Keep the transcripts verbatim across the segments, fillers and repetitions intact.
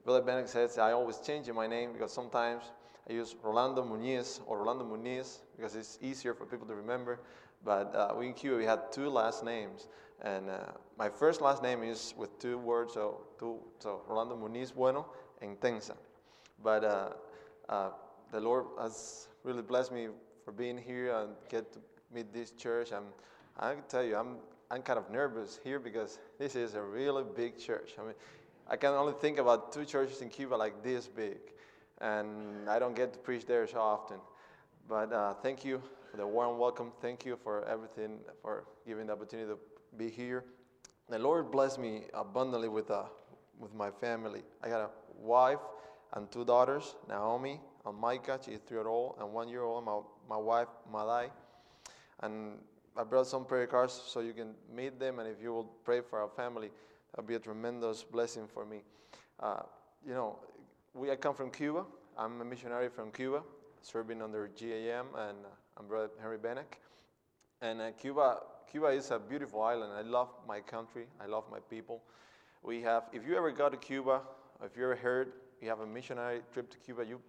Brother Bennett says I always change my name because sometimes I use Rolando Muniz or Rolando Muniz because it's easier for people to remember. But uh, we in Cuba, we had two last names. And uh, my first last name is with two words, so, two, so Rolando Muniz Bueno and Tensa. But uh, uh, the Lord has really blessed me for being here and get to meet this church. And I can tell you, I'm I'm kind of nervous here because this is a really big church. I mean, I can only think about two churches in Cuba like this big, and I don't get to preach there so often. But uh, thank you for the warm welcome. Thank you for everything, for giving the opportunity to be here. The Lord blessed me abundantly with uh, with my family. I got a wife and two daughters, Naomi and Micah. She's three years old, and one year old. My my wife Madai, and I brought some prayer cards so you can meet them, and if you will pray for our family, that would be a tremendous blessing for me. Uh, you know, we I come from Cuba. I'm a missionary from Cuba, serving under G A M, and uh, I'm Brother Henry Benek. And uh, Cuba, Cuba is a beautiful island. I love my country. I love my people. We have, if you ever go to Cuba, if you ever heard you have a missionary trip to Cuba, you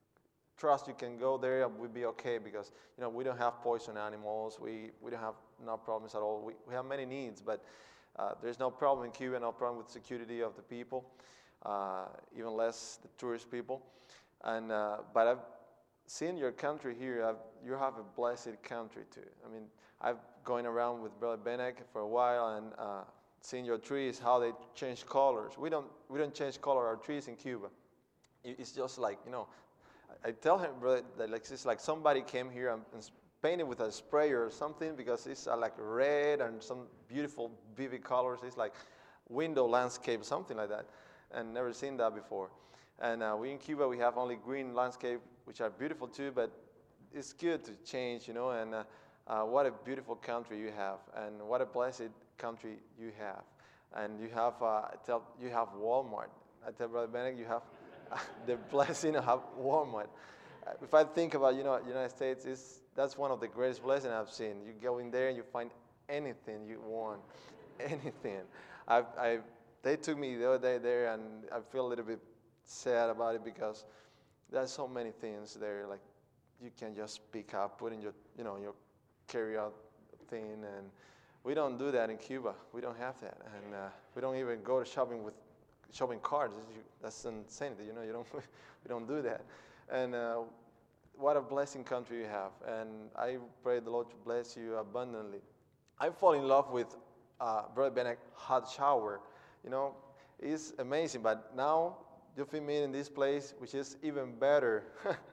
trust you can go there and we'll be okay because, you know, we don't have poison animals. We, we don't have no problems at all. We, we have many needs, but uh, there's no problem in Cuba, no problem with security of the people, uh, even less the tourist people. And uh, but I've seen your country here. I've, you have a blessed country too. I mean, I've going around with Brother Benek for a while and uh, seen your trees, how they change colors. We don't, we don't change color our trees in Cuba. It's just like, you know, I tell him, brother, that like it's like somebody came here and, and painted with a sprayer or something because it's uh, like red and some beautiful vivid colors. It's like window landscape, something like that, and never seen that before. And uh, we in Cuba, we have only green landscape, which are beautiful too, but it's good to change, you know, and uh, uh, what a beautiful country you have, and what a blessed country you have. And you have, uh, I tell, you have Walmart. I tell Brother Bennett, you have the blessing of Walmart. If I think about, you know, United States, is that's one of the greatest blessings I've seen. You go in there and you find anything you want, anything. I've, I, they took me the other day there, and I feel a little bit sad about it because there's so many things there. Like you can just pick up, put in your, you know, your carry-out thing, and we don't do that in Cuba. We don't have that, and uh, we don't even go to shopping with. Shopping carts, that's insanity, you know, you don't, we don't do that. And uh, what a blessing country you have. And I pray the Lord to bless you abundantly. I fall in love with uh, Brother Benek hot shower. You know, it's amazing, but now you fit me in this place, which is even better.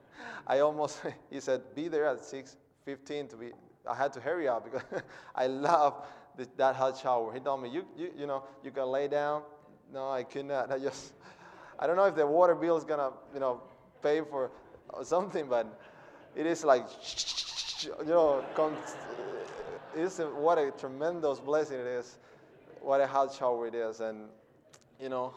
I almost, he said, be there at six fifteen to be, I had to hurry up because I love the, that hot shower. He told me, you, you, you know, you can lay down. No, I could not. I just, I don't know if the water bill is gonna, you know, pay for something, but it is like, you know, it's a, what a tremendous blessing it is. What a hot shower it is, and you know,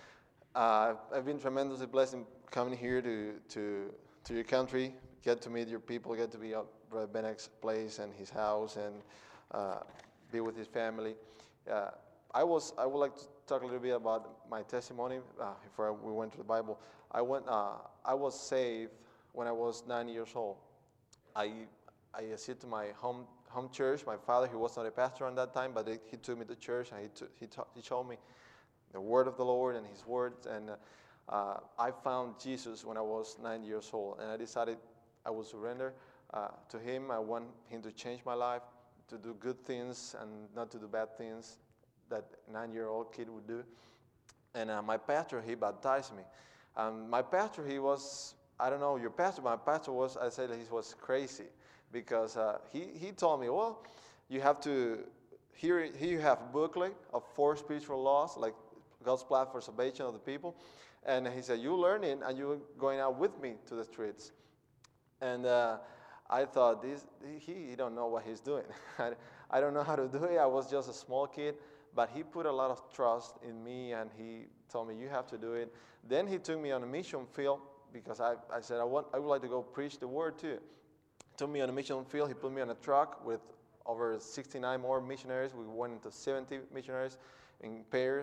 uh, I've been tremendously blessed in coming here to to to your country, get to meet your people, get to be at Brother Benek's place and his house, and uh, be with his family. Uh, I was. I would like to talk a little bit about my testimony uh, before we went to the Bible. I went. Uh, I was saved when I was nine years old. I I sit to my home home church. My father, he was not a pastor at that time, but he, he took me to church and he took, he ta- he showed me the word of the Lord and His words. And uh, I found Jesus when I was nine years old, and I decided I would surrender uh, to Him. I want Him to change my life, to do good things and not to do bad things that nine-year-old kid would do. And uh, my pastor, he baptized me. Um, my pastor, he was, I don't know, your pastor, my pastor was, I said he was crazy because uh, he, he told me, well, you have to, here, here you have a booklet of four spiritual laws, like God's plan for salvation of the people. And he said, you learn it and you're going out with me to the streets. And uh, I thought, this, he, he don't know what he's doing. I, I don't know how to do it. I was just a small kid. But he put a lot of trust in me, and he told me, you have to do it. Then he took me on a mission field because I, I said, I want, I would like to go preach the word too. He took me on a mission field. He put me on a truck with over sixty-nine more missionaries. We went into seventy missionaries in pairs.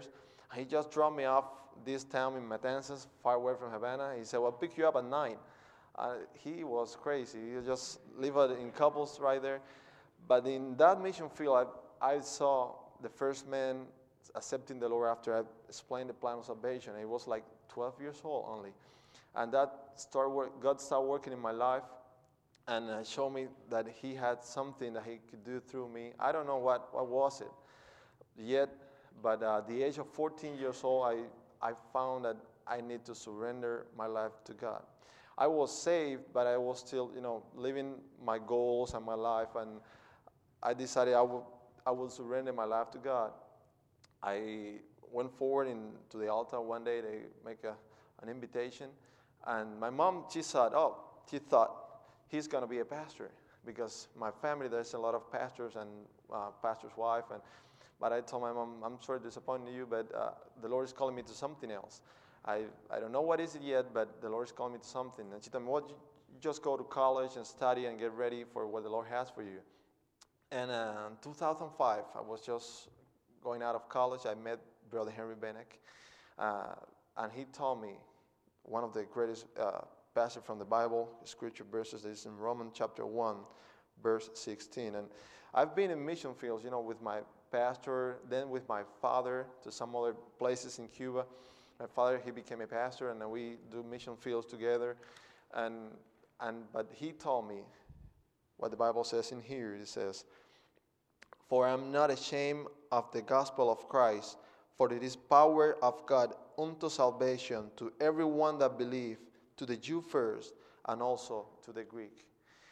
He just dropped me off this town in Matanzas, far away from Havana. He said, well, I'll pick you up at nine. Uh, he was crazy. He just lived in couples right there. But in that mission field, I, I saw the first man accepting the Lord after I explained the plan of salvation. He was like twelve years old only. And that started work, God started working in my life and uh, showed me that he had something that he could do through me. I don't know what, what was it yet, but uh, at the age of fourteen years old, I, I found that I need to surrender my life to God. I was saved, but I was still, you know, living my goals and my life, and I decided I would, I would surrender my life to God. I went forward into the altar one day. They make a, an invitation, and my mom, she thought, oh, she thought he's going to be a pastor, because my family, there's a lot of pastors and uh, pastor's wife, and but I told my mom, I'm sorry to disappoint you, but uh, the Lord is calling me to something else. I, I don't know what is it yet, but the Lord is calling me to something. And she told me, well, you just go to college and study and get ready for what the Lord has for you. And uh, in two thousand five, I was just going out of college. I met Brother Henry Benek, uh, and he told me one of the greatest uh, passages from the Bible, scripture verses, is in Romans chapter one, verse sixteen. And I've been in mission fields, you know, with my pastor, then with my father to some other places in Cuba. My father, he became a pastor, and then we do mission fields together. And and but he told me what the Bible says in here. It says, "For I am not ashamed of the gospel of Christ, for it is power of God unto salvation to everyone that believe, to the Jew first, and also to the Greek."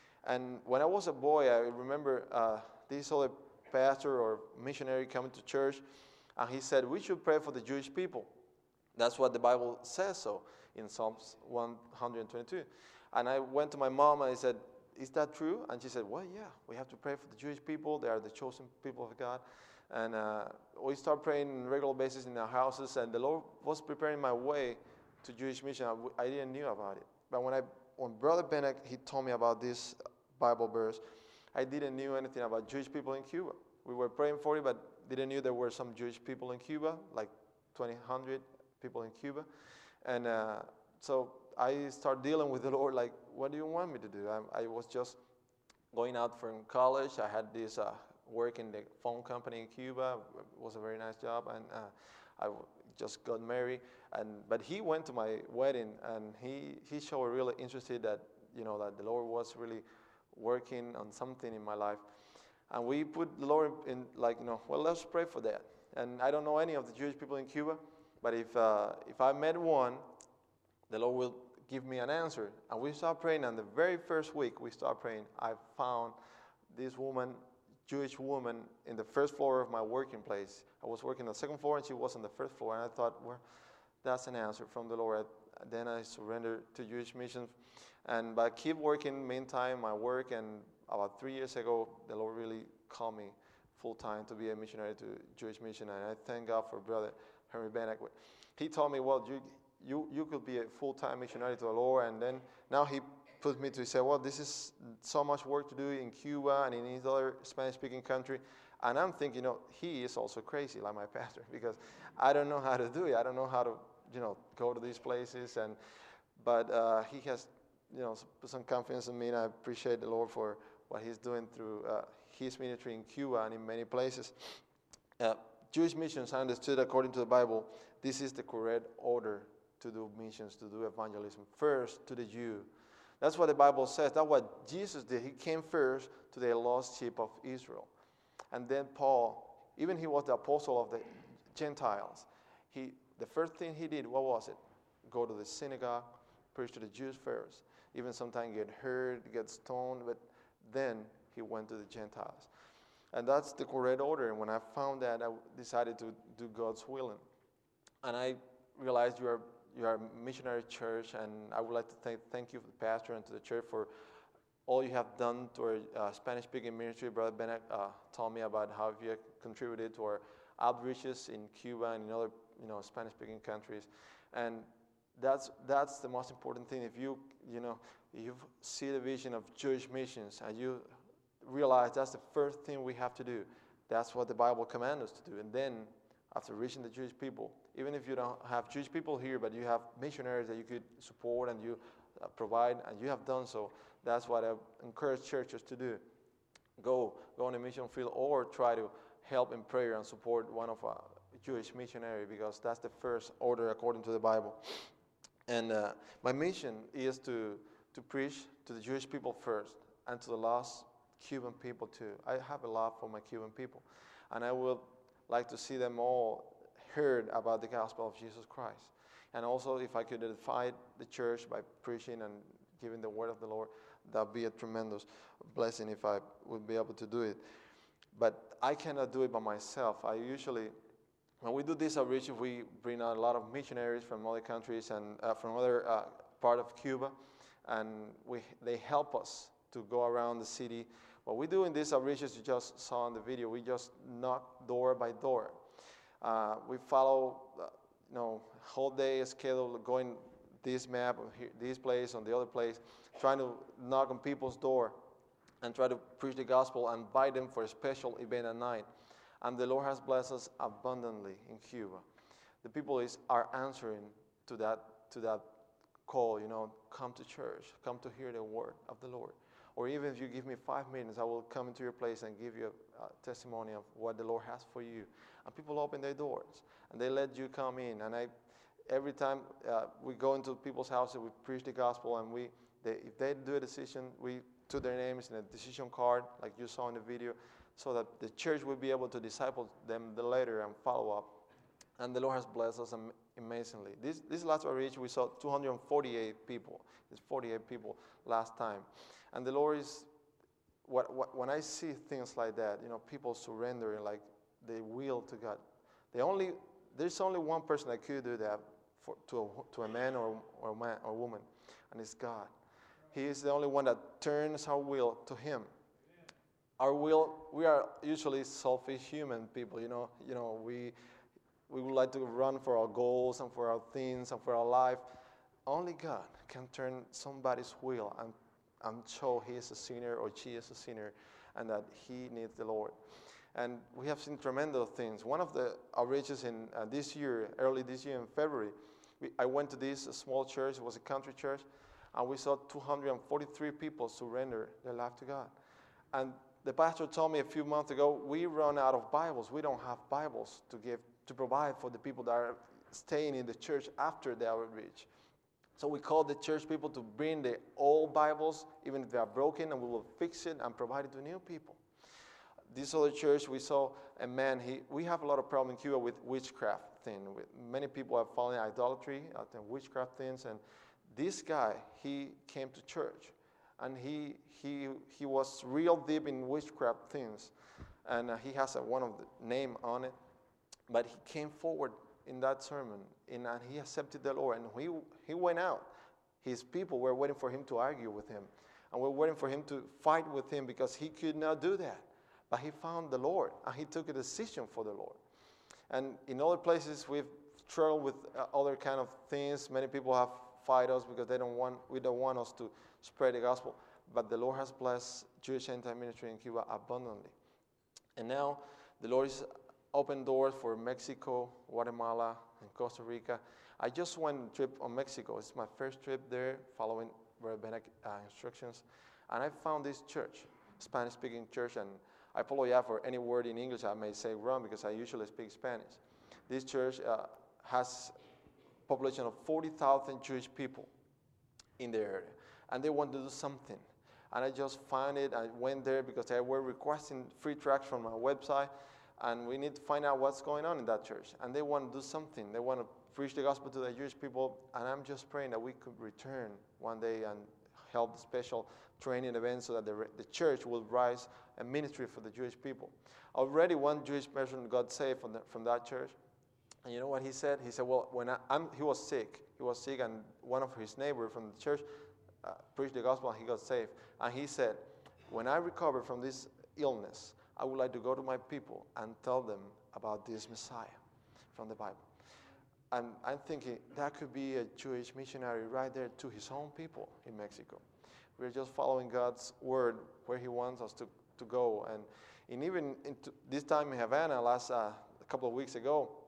And when I was a boy, I remember uh, this other pastor or missionary coming to church, and he said, we should pray for the Jewish people. That's what the Bible says so in Psalms one twenty-two. And I went to my mom and I said, is that true? And she said, well, yeah, we have to pray for the Jewish people. They are the chosen people of God. And uh, we start praying on a regular basis in our houses, and the Lord was preparing my way to Jewish mission. I, I didn't know about it. But when I, when Brother Benek, he told me about this Bible verse, I didn't know anything about Jewish people in Cuba. We were praying for it, but didn't know there were some Jewish people in Cuba, like twenty hundred people in Cuba. And uh, so I started dealing with the Lord, like, what do you want me to do? I, I was just going out from college. I had this uh, work in the phone company in Cuba. It was a very nice job, and uh, I w- just got married. And but he went to my wedding, and he he showed really interested that, you know, that the Lord was really working on something in my life. And we put the Lord in, like, you know, well, let's pray for that. And I don't know any of the Jewish people in Cuba, but if uh, if I met one, the Lord will give me an answer. And we start praying, and the very first week we start praying, I found this woman, Jewish woman, in the first floor of my working place. I was working on the second floor, and she was on the first floor. And I thought, well, that's an answer from the Lord. Then I surrendered to Jewish mission. And but I keep working, meantime, my work. And about three years ago, the Lord really called me full-time to be a missionary to Jewish mission. And I thank God for Brother Henry Benek. He told me, well, you, you, you could be a full-time missionary to the Lord. And then now he put me to say, well, this is so much work to do in Cuba and in his other Spanish-speaking country. And I'm thinking, you know, he is also crazy like my pastor, because I don't know how to do it. I don't know how to, you know, go to these places. And but uh, he has, you know, put some confidence in me, and I appreciate the Lord for what he's doing through uh, his ministry in Cuba and in many places. Uh, Jewish missions, I understood according to the Bible, this is the correct order to do missions, to do evangelism. First to the Jew. That's what the Bible says. That's what Jesus did. He came first to the lost sheep of Israel. And then Paul, even he was the apostle of the Gentiles. He, the first thing he did, what was it? Go to the synagogue, preach to the Jews first. Even sometimes get hurt, get stoned, but then he went to the Gentiles. And that's the correct order. And when I found that, I decided to do God's willing. And I realized you are you are a missionary church, and I would like to thank thank you, to the pastor, and to the church for all you have done to our uh, Spanish-speaking ministry. Brother Benek uh, told me about how you have contributed to our outreaches in Cuba and in other, you know, Spanish-speaking countries. And that's that's the most important thing. If you you know you see the vision of Jewish missions and you realize that's the first thing we have to do. That's what the Bible commands us to do. And then, after reaching the Jewish people, even if you don't have Jewish people here, but you have missionaries that you could support and you uh, provide, and you have done so. That's what I encourage churches to do. Go, go on a mission field, or try to help in prayer and support one of our Jewish missionary, because that's the first order according to the Bible. And uh, my mission is to to preach to the Jewish people first, and to the lost Cuban people too. I have a love for my Cuban people, and I would like to see them all heard about the gospel of Jesus Christ. And also, if I could edify the church by preaching and giving the word of the Lord, that would be a tremendous blessing if I would be able to do it. But I cannot do it by myself. I usually, when we do this outreach, we bring out a lot of missionaries from other countries and uh, from other uh, part of Cuba, and we they help us to go around the city. What we do in these outreaches, you just saw in the video, we just knock door by door. Uh, we follow, uh, you know, whole day schedule, going this map, here, this place, on the other place, trying to knock on people's door and try to preach the gospel and invite them for a special event at night. And the Lord has blessed us abundantly in Cuba. The people is are answering to that to that call, you know, come to church, come to hear the word of the Lord. Or even if you give me five minutes, I will come into your place and give you a, a testimony of what the Lord has for you. And people open their doors and they let you come in. And I, every time uh, we go into people's houses, we preach the gospel, and we, they, if they do a decision, we put their names in a decision card, like you saw in the video, so that the church will be able to disciple them the later and follow up. And the Lord has blessed us am- amazingly. This this last outreach, we saw two hundred forty-eight people. It's forty-eight people last time. And the Lord is, what, what, when I see things like that, you know, people surrendering, like they will to God. They only, there's only one person that could do that for, to, a, to a man or, or a man or woman, and it's God. He is the only one that turns our will to Him. Our will, we are usually selfish human people, you know. You know, we we would like to run for our goals and for our things and for our life. Only God can turn somebody's will and and show he is a sinner or she is a sinner, and that he needs the Lord. And we have seen tremendous things. One of the outreaches in uh, this year, early this year in February, we, I went to this uh, small church. It was a country church, and we saw two hundred forty-three people surrender their life to God. And the pastor told me a few months ago, we run out of Bibles. We don't have Bibles to give, to provide for the people that are staying in the church after the outreach. So we called the church people to bring the old Bibles, even if they are broken, and we will fix it and provide it to new people. This other church, we saw a man, he, we have a lot of problem in Cuba with witchcraft thing. With, many people have fallen in idolatry uh, and witchcraft things, and this guy, he came to church, and he he he was real deep in witchcraft things, and uh, he has a, one of the name on it, but he came forward in that sermon, and uh, he accepted the Lord, and he he went out. His people were waiting for him to argue with him, and were waiting for him to fight with him because he could not do that. But he found the Lord, and he took a decision for the Lord. And in other places, we've struggled with uh, other kind of things. Many people have fight us because they don't want we don't want us to spread the gospel. But the Lord has blessed Jewish anti-ministry in Cuba abundantly. And now the Lord has opened doors for Mexico, Guatemala, and Costa Rica. I just went on a trip on Mexico. It's my first trip there, following rabbinic uh, instructions. And I found this church, Spanish-speaking church, and I apologize for any word in English I may say wrong because I usually speak Spanish. This church uh, has a population of forty thousand Jewish people in the area, and they want to do something. And I just found it. I went there because they were requesting free tracts from our website, and we need to find out what's going on in that church. And they want to do something. They want to preach the gospel to the Jewish people, and I'm just praying that we could return one day and help the special training event so that the, the church will rise a ministry for the Jewish people. Already one Jewish person got saved from, the, from that church. And you know what he said? He said, well, when I, I'm, he was sick. He was sick, and one of his neighbors from the church uh, preached the gospel, and he got saved. And he said, when I recover from this illness, I would like to go to my people and tell them about this Messiah from the Bible. And I'm thinking that could be a Jewish missionary right there to his own people in Mexico. We're just following God's word where he wants us to, to go. And, and even into this time in Havana, last uh, a couple of weeks ago,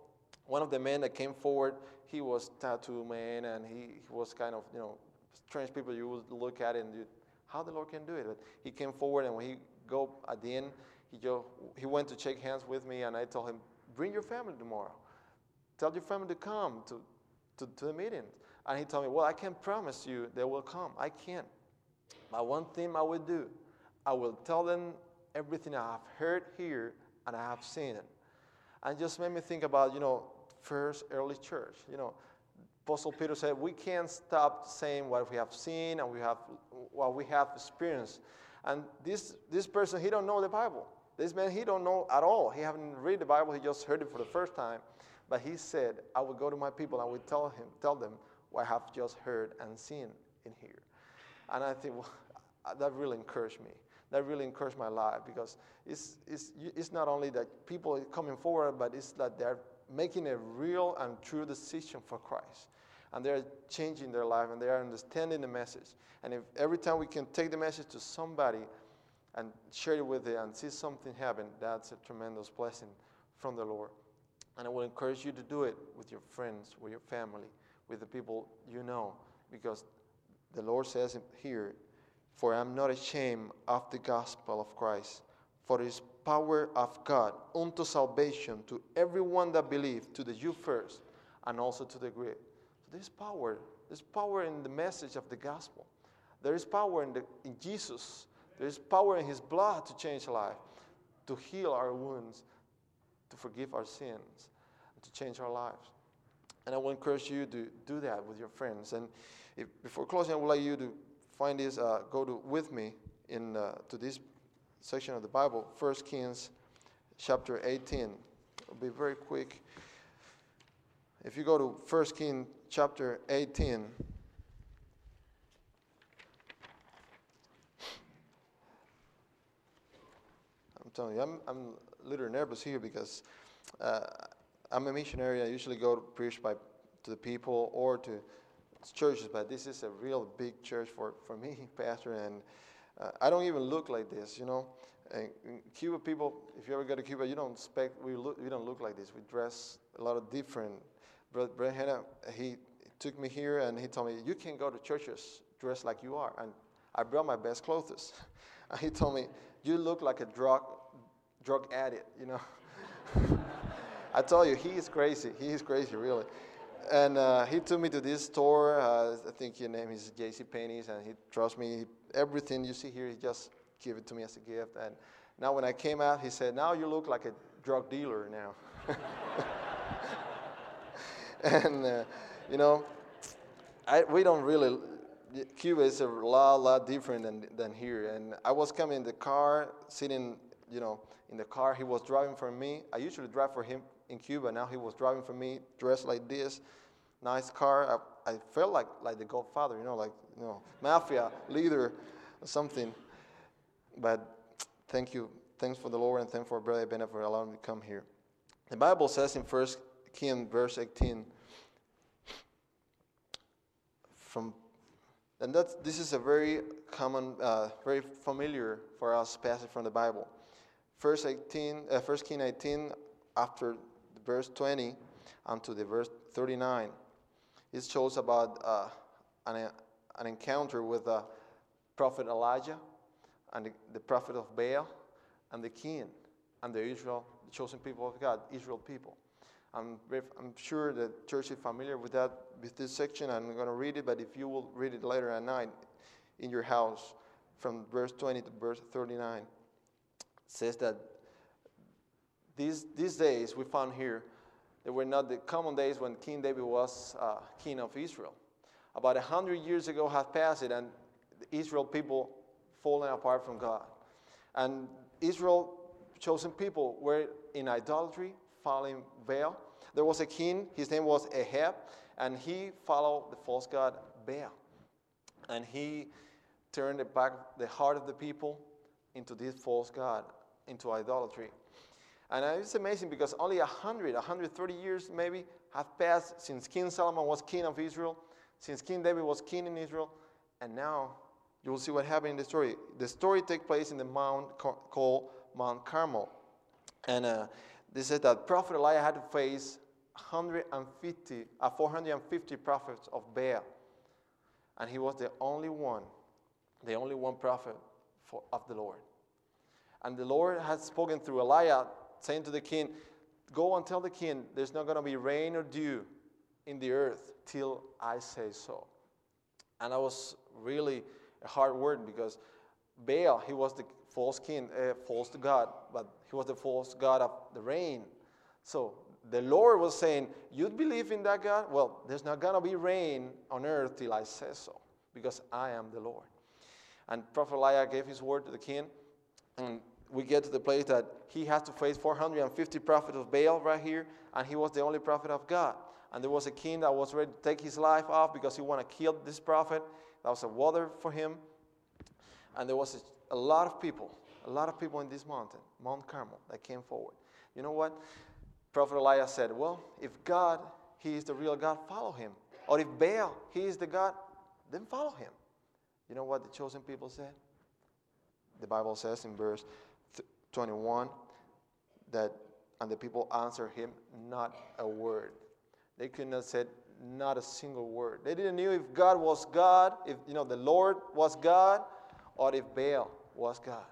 one of the men that came forward, he was tattoo man, and he, he was kind of, you know, strange people. You would look at it and you, how the Lord can do it. But he came forward, and when he go at the end, he go, he went to shake hands with me, and I told him, bring your family tomorrow. Tell your family to come to, to, to the meeting. And he told me, well, I can't promise you they will come. I can't. But one thing I will do, I will tell them everything I have heard here and I have seen it. And just made me think about, you know, first early church. You know, Apostle Peter said, we can't stop saying what we have seen and we have what we have experienced. And this this person, he don't know the Bible. This man, he don't know at all. He haven't read the Bible. He just heard it for the first time. But he said, I will go to my people and I will tell him, tell them what I have just heard and seen in here. And I think, well, that really encouraged me. That really encouraged my life, because it's, it's, it's not only that people are coming forward, but it's that they're making a real and true decision for Christ. And they're changing their life, and they are understanding the message. And if every time we can take the message to somebody and share it with them and see something happen, that's a tremendous blessing from the Lord. And I will encourage you to do it with your friends, with your family, with the people you know, because the Lord says here, for I am not ashamed of the gospel of Christ, for it is power of God unto salvation to everyone that believes, to the Jew first, and also to the Greek. So there's power. There's power in the message of the gospel. There is power in, the, in Jesus. There is power in his blood to change life, to heal our wounds, to forgive our sins, and to change our lives. And I will encourage you to do that with your friends. And if, before closing, I would like you to find this, uh, go to with me in uh, to this section of the Bible, First Kings chapter eighteen. I'll be very quick. If you go to First Kings chapter eighteen, I'm telling you, I'm, I'm a little nervous here because uh, I'm a missionary. I usually go to preach by to the people or to churches, but this is a real big church for, for me, Pastor, and uh, I don't even look like this, you know. And Cuba people, if you ever go to Cuba, you don't expect, we look, we don't look like this. We dress a lot of different. Brother Brent Hanna, he took me here and he told me, you can go to churches dressed like you are. And I brought my best clothes. And he told me, you look like a drug, drug addict, you know. I told you, he is crazy. He is crazy, really. And uh, he took me to this store. Uh, I think your name is J C Penney's, and he trusts me. Everything you see here, he just gave it to me as a gift. And now when I came out, he said, now you look like a drug dealer now. and, uh, you know, I, we don't really, Cuba is a lot, lot different than, than here. And I was coming in the car, sitting, you know, in the car. He was driving for me. I usually drive for him in Cuba. Now he was driving for me, dressed like this, nice car. I, I felt like like the Godfather, you know, like you know, mafia leader or something. But thank you, thanks for the Lord, and thanks for Brother Bennett for allowing me to come here. The Bible says in First Kings, verse eighteen, from and that's this is a very common, uh, very familiar for us passage from the Bible. First eighteen, uh, First Kings eighteen, after verse twenty unto the verse thirty-nine. It shows about uh, an, an encounter with uh, prophet Elijah and the, the prophet of Baal and the king and the Israel, the chosen people of God, Israel people. I'm, I'm sure the church is familiar with that, with this section. I'm going to read it, but if you will read it later at night in your house from verse twenty to verse thirty-nine, it says that These, these days we found here, they were not the common days when King David was uh, king of Israel. About a hundred years ago have passed it, and the Israel people fallen apart from God. And Israel chosen people were in idolatry, following Baal. There was a king, his name was Ahab, and he followed the false god Baal. And he turned it back the heart of the people into this false god, into idolatry. And it's amazing because only one hundred, one hundred thirty years maybe have passed since King Solomon was king of Israel, since King David was king in Israel, and now you will see what happened in the story. The story takes place in the mount called Mount Carmel. And uh, this says that Prophet Elijah had to face one hundred fifty, uh, four hundred fifty prophets of Baal. And he was the only one, the only one prophet for, of the Lord. And the Lord had spoken through Elijah, saying to the king, go and tell the king there's not going to be rain or dew in the earth till I say so. And that was really a hard word, because Baal, he was the false king, uh, false God, but he was the false God of the rain. So the Lord was saying, you believe in that God? Well, there's not going to be rain on earth till I say so, because I am the Lord. And Prophet Elijah gave his word to the king, and we get to the place that he has to face four hundred fifty prophets of Baal right here, and he was the only prophet of God. And there was a king that was ready to take his life off because he wanted to kill this prophet. That was a water for him. And there was a, a lot of people, a lot of people in this mountain, Mount Carmel, that came forward. You know what? Prophet Elijah said, well, if God, he is the real God, follow him. Or if Baal, he is the God, then follow him. You know what the chosen people said? The Bible says in verse twenty-one that, and the people answered him not a word. They could not say not a single word. They didn't know if God was God, if you know the Lord was God, or if Baal was God.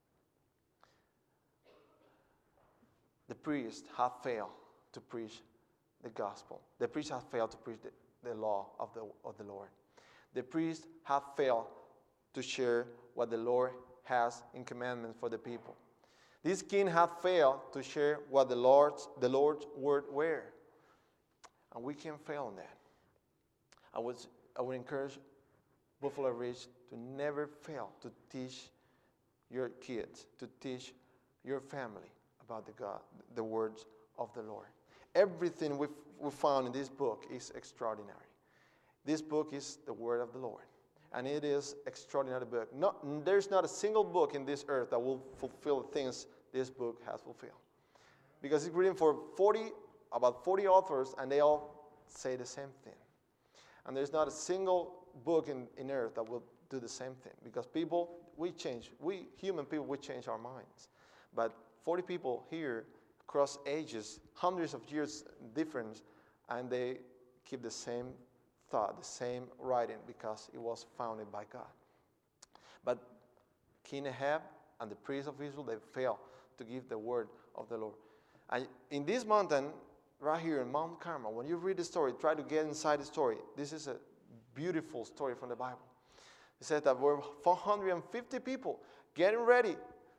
The priests have failed to preach the gospel. The priests have failed to preach the, the law of the, of the Lord. The priests have failed to share what the Lord has in commandments for the people. This king had failed to share what the Lord's, the Lord's word were. And we can fail on that. I would, I would encourage Buffalo Ridge to never fail to teach your kids, to teach your family about the God, the words of the Lord. Everything we've, we found in this book is extraordinary. This book is the word of the Lord. And it is an extraordinary book. Not, there's not a single book in this earth that will fulfill the things this book has fulfilled. Because it's written for forty, about forty authors, and they all say the same thing. And there's not a single book in, in earth that will do the same thing. Because people, we change. We, human people, we change our minds. But forty people here, across ages, hundreds of years difference, and they keep the same thought, the same writing, because it was founded by God. But King Ahab and the priests of Israel, they failed to give the word of the Lord. And in this mountain, right here in Mount Carmel, when you read the story, try to get inside the story. This is a beautiful story from the Bible. It says that there were four hundred fifty people getting ready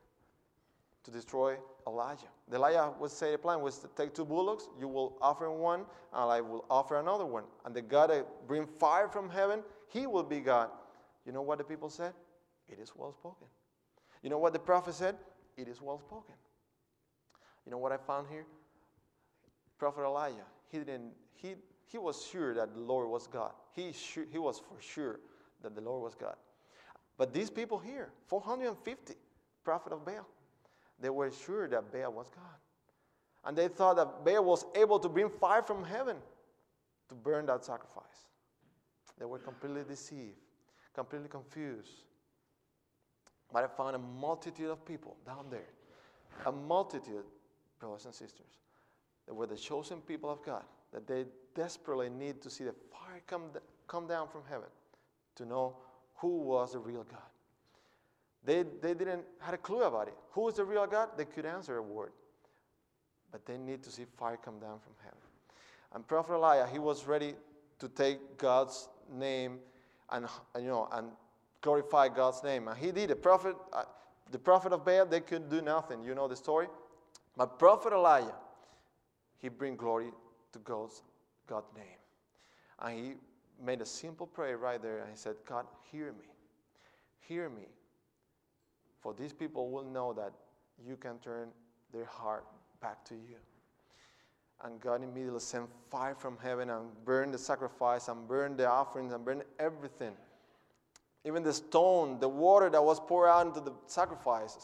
to destroy Elijah. The Elijah would say the plan was to take two bullocks, you will offer one, and I will offer another one. And the God that bring fire from heaven, he will be God. You know what the people said? It is well spoken. You know what the prophet said? It is well spoken. You know what I found here? Prophet Elijah, he didn't, he, he was sure that the Lord was God. He, sure, he was for sure that the Lord was God. But these people here, four hundred fifty, prophet of Baal, they were sure that Baal was God. And they thought that Baal was able to bring fire from heaven to burn that sacrifice. They were completely deceived, completely confused. But I found a multitude of people down there. A multitude, brothers and sisters. They were the chosen people of God. That they desperately need to see the fire come, come down from heaven to know who was the real God. They, they didn't have a clue about it. Who is the real God? They could answer a word. But they need to see fire come down from heaven. And Prophet Elijah, he was ready to take God's name and, you know, and glorify God's name. And he did. The prophet, uh, the prophet of Baal, they could do nothing. You know the story. But Prophet Elijah, he bring glory to God's, God's name. And he made a simple prayer right there. And he said, God, hear me. Hear me. For these people will know that you can turn their heart back to you. And God immediately sent fire from heaven and burned the sacrifice and burned the offerings and burned everything. Even the stone, the water that was poured out into the sacrifices.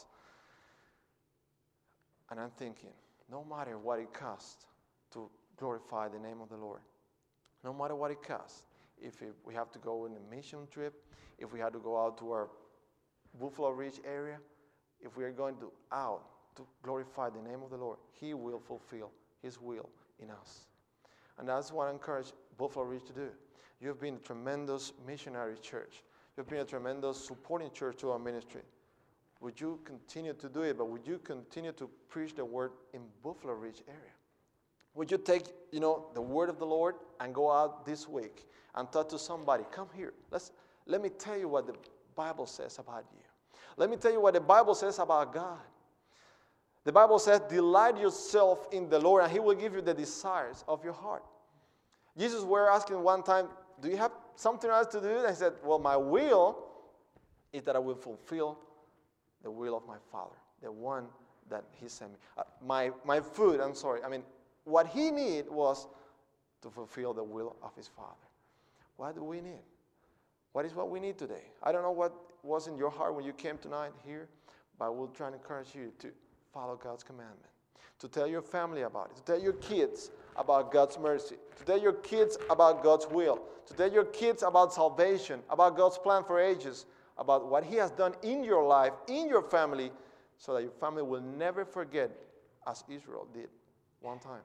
And I'm thinking, no matter what it costs to glorify the name of the Lord, no matter what it costs, if it, we have to go on a mission trip, if we have to go out to our Buffalo Ridge area, if we are going to out to glorify the name of the Lord, he will fulfill his will in us. And that's what I encourage Buffalo Ridge to do. You've been a tremendous missionary church. You've been a tremendous supporting church to our ministry. Would you continue to do it, but would you continue to preach the word in Buffalo Ridge area? Would you take, you know, the word of the Lord and go out this week and talk to somebody? Come here. Let's, let me tell you what the Bible says about you. Let me tell you what the Bible says about God. The Bible says, delight yourself in the Lord, and He will give you the desires of your heart. Jesus were asking one time, do you have something else to do? And He said, well, my will is that I will fulfill the will of my Father, the one that He sent me. Uh, my, my food, I'm sorry, I mean, what He needed was to fulfill the will of His Father. What do we need? What is what we need today? I don't know what was in your heart when you came tonight here, but we'll try and encourage you to follow God's commandment, to tell your family about it, to tell your kids about God's mercy, to tell your kids about God's will, to tell your kids about salvation, about God's plan for ages, about what He has done in your life, in your family, so that your family will never forget, as Israel did one time,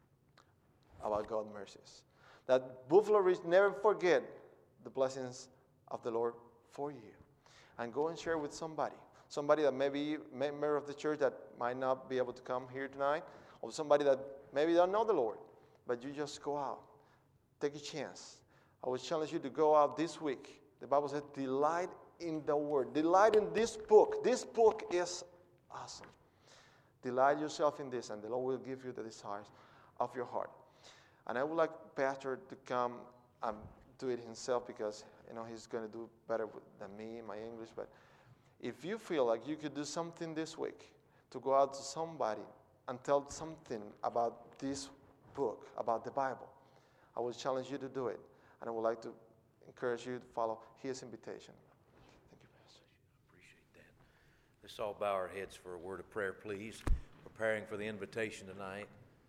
about God's mercies. That Buffalo Ridge never forget the blessings of the Lord for you. And go and share with somebody. Somebody that may be a member of the church that might not be able to come here tonight, or somebody that maybe don't know the Lord, but you just go out. Take a chance. I would challenge you to go out this week. The Bible says, delight in the Word. Delight in this book. This book is awesome. Delight yourself in this, and the Lord will give you the desires of your heart. And I would like Pastor to come and do it himself, because you know he's going to do better than me in my English. But if you feel like you could do something this week to go out to somebody and tell something about this book, about the Bible, I will challenge you to do it. And I would like to encourage you to follow his invitation. Thank you, Pastor. Appreciate that. Let's all bow our heads for a word of prayer, please. Preparing for the invitation tonight.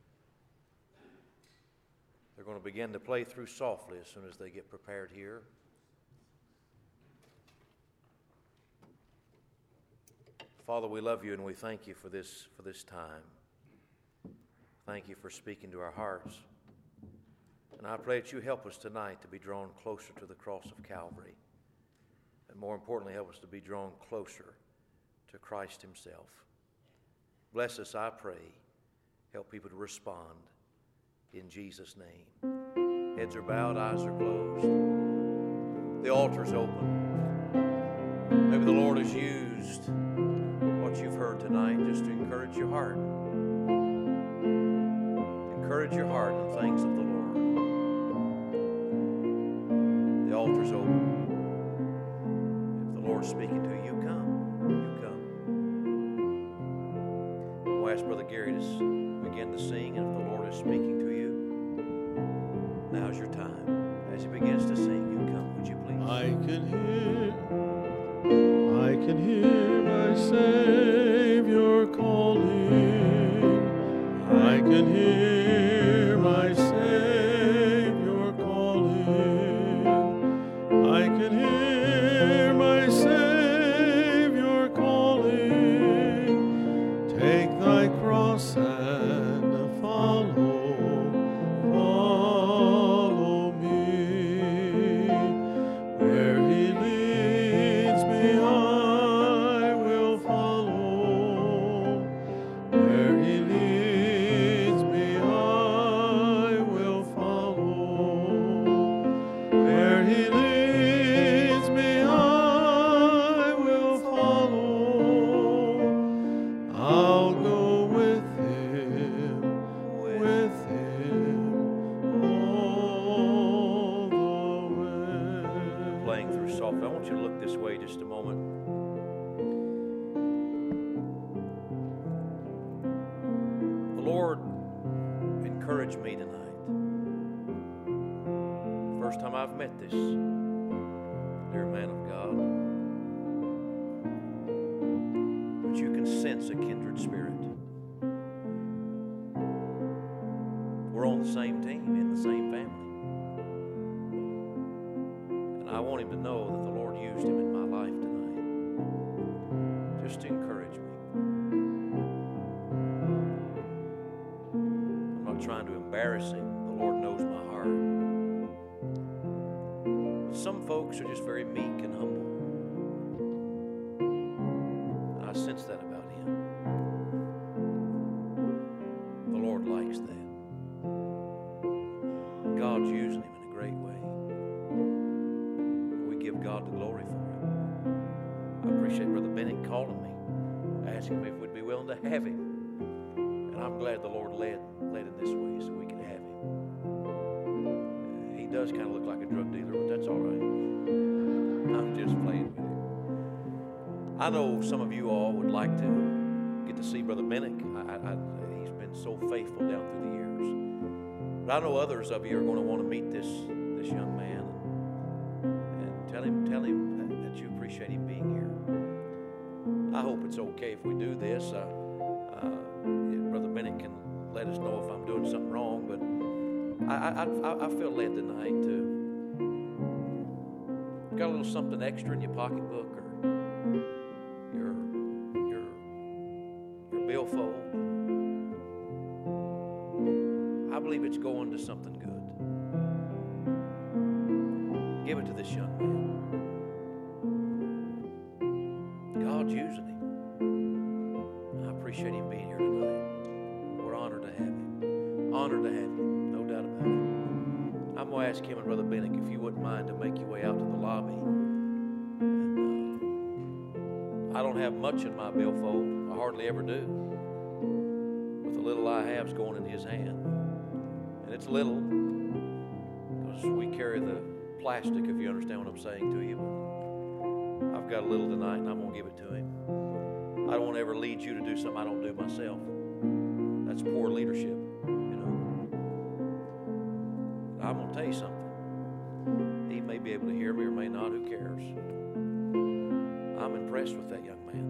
They're going to begin to play through softly as soon as they get prepared here. Father, we love you and we thank you for this, for this time. Thank you for speaking to our hearts. And I pray that you help us tonight to be drawn closer to the cross of Calvary. And more importantly, help us to be drawn closer to Christ Himself. Bless us, I pray. Help people to respond in Jesus' name. Heads are bowed, eyes are closed. The altar's open. Maybe the Lord has used what you've heard tonight just to encourage your heart. Encourage your heart in the things of the Lord. The altar's open. If the Lord's speaking to you, come. You come. We'll ask Brother Gary to begin to sing, and if the Lord is speaking to you, now's your time. As he begins to sing, you come, would you please? I can hear, I can hear my Savior calling. I can hear my Savior calling. I can hear my Savior calling. Take thy cross and follow. Trying to embarrass him. The Lord knows some folks are just very meek and humble. And I sense that about him. The Lord likes that. God's using him in a great way. And we give God the glory for it. I appreciate Brother Bennett calling me, asking me if we'd be willing to have him. And I'm glad the Lord led, led in this way so we can have him. Uh, he does kind of look like a drug dealer, but that's all right. I'm just playing with him. I know some of you all would like to get to see Brother Bennett. I, I, he's been so faithful down through the years. But I know others of you are going to want to meet this, this young man and, and tell him, tell him that, that you appreciate him being here. I hope it's okay if we do this. Uh, uh, Brother Bennett can let us know if I'm doing something wrong, but I, I, I feel led tonight to. Got a little something extra in your pocketbook or your your your billfold. I believe it's going to something good. Give it to this young man. God's using him. I appreciate him being here tonight. We're honored to have him. Honored to have him, no doubt about it. I'm going to ask him and Brother Bennett if you wouldn't mind to make your way out to the lobby. And, uh, I don't have much in my billfold. I hardly ever do. But the little I have's going in his hand. And it's little because we carry the plastic, if you understand what I'm saying to you. But I've got a little tonight and I'm going to give it to him. I don't want to ever lead you to do something I don't do myself. That's poor leadership, you know. I'm going to tell you something. He may be able to hear me or may not. Who cares? I'm impressed with that young man.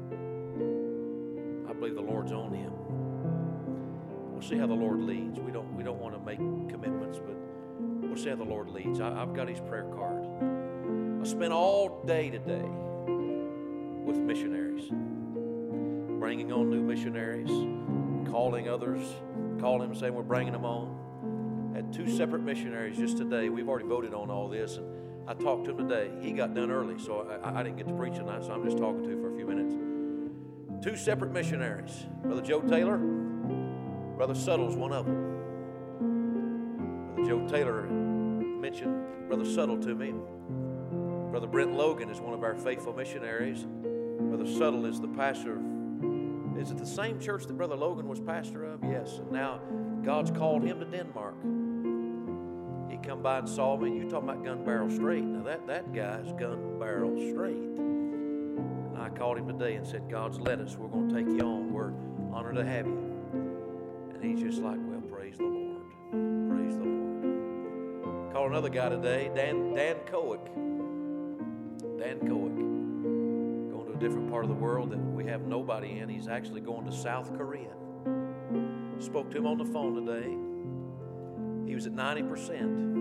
I believe the Lord's on him. We'll see how the Lord leads. We don't we don't want to make commitments, but we'll see how the Lord leads. I, I've got his prayer card. I spent all day today with missionaries, bringing on new missionaries, calling others, calling them, saying we're bringing them on. Had two separate missionaries just today. We've already voted on all this, and I talked to him today. He got done early, so I, I didn't get to preach tonight, so I'm just talking to him for a few minutes. Two separate missionaries. Brother Joe Taylor, Brother Suttle's one of them. Brother Joe Taylor mentioned Brother Suttle to me. Brother Brent Logan is one of our faithful missionaries. Brother Suttle is the pastor of, is it the same church that Brother Logan was pastor of? Yes. And now God's called him to Denmark. He come by and saw me, and you talking about gun barrel straight. Now that, that guy's gun barrel straight. And I called him today and said, God's led us. We're going to take you on. We're honored to have you. And he's just like, well, praise the Lord. Praise the Lord. Call another guy today, Dan, Dan Kowick. Dan Kowick. Going to a different part of the world that we have nobody in. He's actually going to South Korea. Spoke to him on the phone today. He was at ninety percent.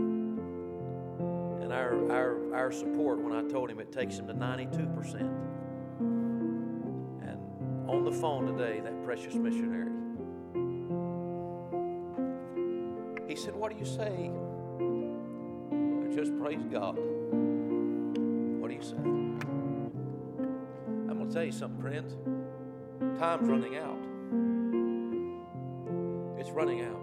And our, our, our support, when I told him, it takes him to ninety-two percent. And on the phone today, that precious missionary, he said, what do you say? I just praise God. What do you say? I'm going to tell you something, friends. Time's running out. It's running out.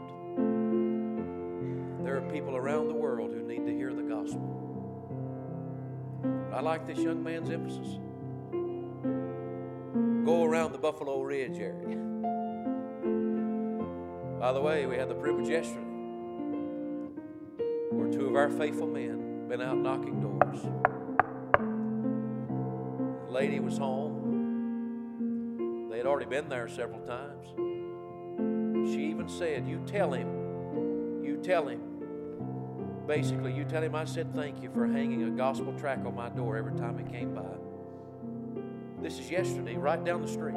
There are people around the world who need to hear the gospel. I like this young man's emphasis. Go around the Buffalo Ridge area. By the way, we had the privilege yesterday where two of our faithful men been out knocking doors. The lady was home. They had already been there several times. She even said, you tell him, you tell him, basically, you tell him I said thank you for hanging a gospel tract on my door every time he came by. This is yesterday, right down the street.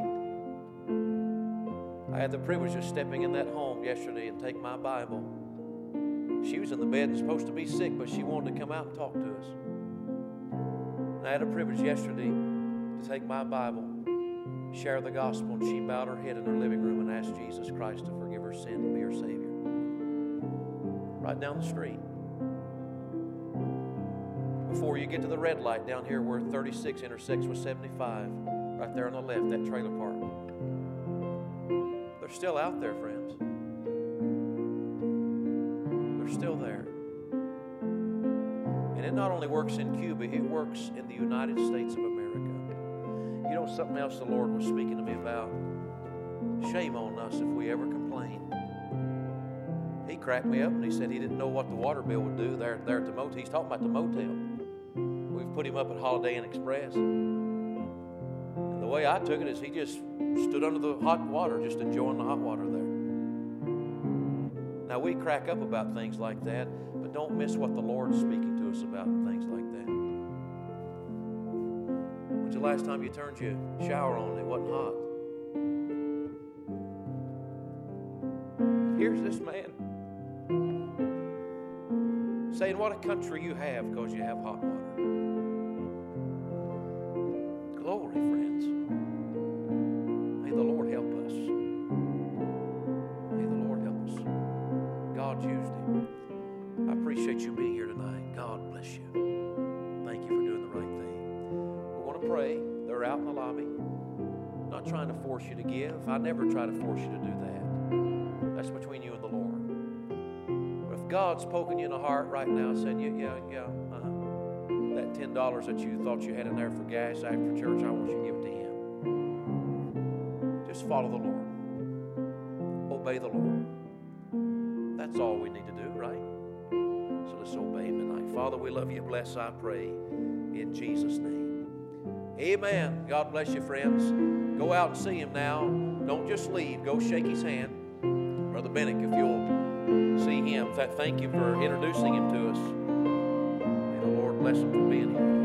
I had the privilege of stepping in that home yesterday and take my Bible. She was in the bed and supposed to be sick, but she wanted to come out and talk to us. And I had a privilege yesterday to take my Bible, share the gospel, and she bowed her head in her living room and asked Jesus Christ to forgive her sin and be her Savior. Right down the street. before you get to the red light down here where thirty-six intersects with seventy-five. Right there on the left, that trailer park. They're still out there, friends. They're still there. And it not only works in Cuba, it works in the United States of America. You know something else the Lord was speaking to me about? Shame on us if we ever complain. He cracked me up and he said he didn't know what the water bill would do there, there at the motel. He's talking about the motel. We've put him up at Holiday Inn Express. And the way I took it is he just stood under the hot water, just enjoying the hot water there. Now, we crack up about things like that, but don't miss what the Lord's speaking to us about and things like that. When's the last time you turned your shower on and it wasn't hot? Here's this man saying what a country you have because you have hot water. Glory, friends. May the Lord help us. May the Lord help us. God used him. I appreciate you being here tonight. God bless you. Thank you for doing the right thing. We're going to pray. They're out in the lobby. I'm not trying to force you to give. I never try to force you to do that. That's between you and the Lord. But if God's poking you in the heart right now saying, yeah, yeah, yeah, uh-huh. that ten dollars that you thought you had in there for gas after church, I want you to give it to him. Just follow the Lord. Obey the Lord. That's all we need to do, right? So let's obey him tonight. Father, we love you. Bless, I pray, in Jesus' name. Amen. God bless you, friends. Go out and see him now. Don't just leave. Go shake his hand. Brother Bennick, if you'll see him. In fact, thank you for introducing him to us. May the Lord bless him for being here.